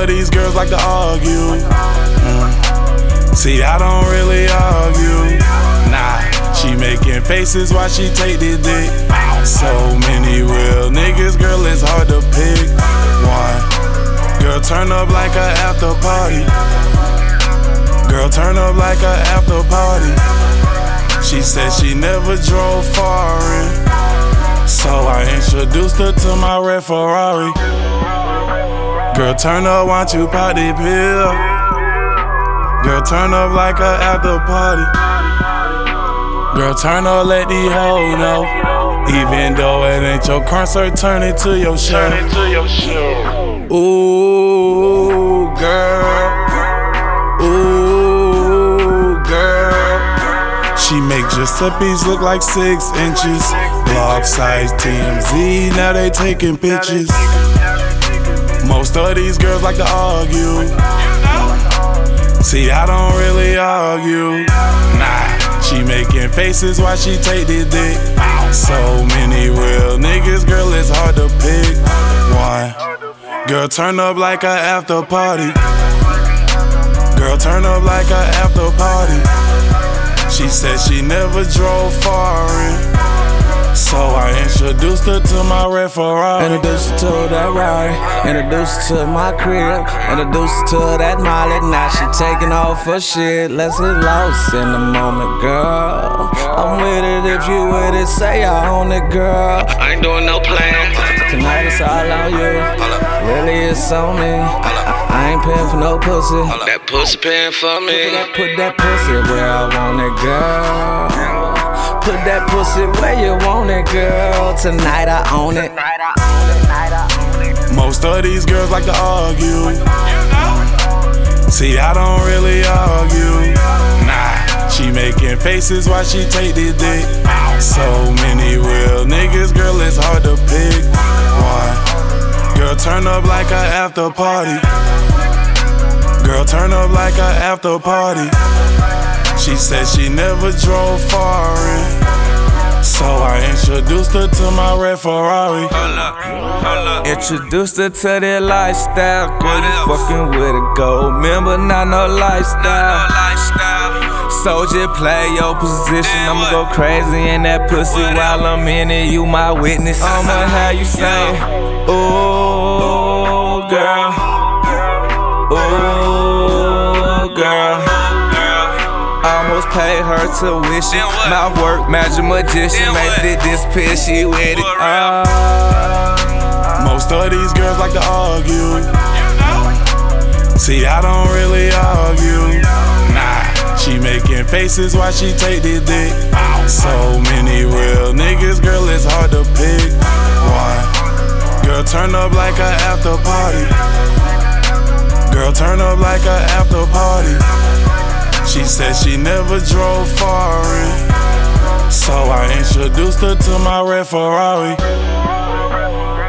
of these girls like to argue. See, I don't really argue. Nah, she making faces while she take the dick. So many real niggas, girl, it's hard to pick one. Girl, turn up like a after party. Girl, turn up like a after party. She said she never drove foreign, so I introduced her to my red Ferrari. Girl, turn up, want you pop the pill. Girl, turn up like a after party. Girl, turn up, let the hoe know. Even though it ain't your concert, turn it to your show. Ooh, girl. Ooh, girl. She make Giuseppe's look like 6 inches. Blog size TMZ, now they taking pictures. Most of these girls like to argue. See, I don't really argue. Nah, she making faces while she take the dick. So many real niggas, girl, it's hard to pick one. Girl, turn up like a after party. Girl, turn up like a after party. She said she never drove foreign, so I introduced her to my red Ferrari. Introduced her to that Rari, introduced her to my crib, introduced her to that Molly. Now she taking off her shit. Let's get lost in the moment, girl. I'm with it if you with it, say I own it, girl. I ain't doing no plans. Tonight it's all on you, really it's on me. I ain't paying for no pussy. That pussy paying for me. Put that pussy where I want it, girl. Put that pussy where you want it, girl. Tonight I own it. Most of these girls like to argue. See, I don't really argue. Nah, she making faces while she take the dick. So many real niggas, girl, it's hard to pick one. Girl, turn up like a after party. Girl, turn up like a after party. She said she never drove foreign, so I introduced her to my red Ferrari. Introduced her to that lifestyle. Girl, you fucking with a gold member, not no lifestyle. Soldier, play your position. I'ma go crazy in that pussy while I'm in it. You my witness. I'ma have you say, ooh, girl. Ooh, girl. Almost paid her tuition. My work, magic magician. Made it disappear, she with it. Most of these girls like to argue. See, I don't really argue. Nah, she making faces while she take the dick. So many real niggas, girl, it's hard to pick one. Girl, turn up like a after party. Girl, turn up like a after party. She said she never drove foreign, so I introduced her to my red Ferrari.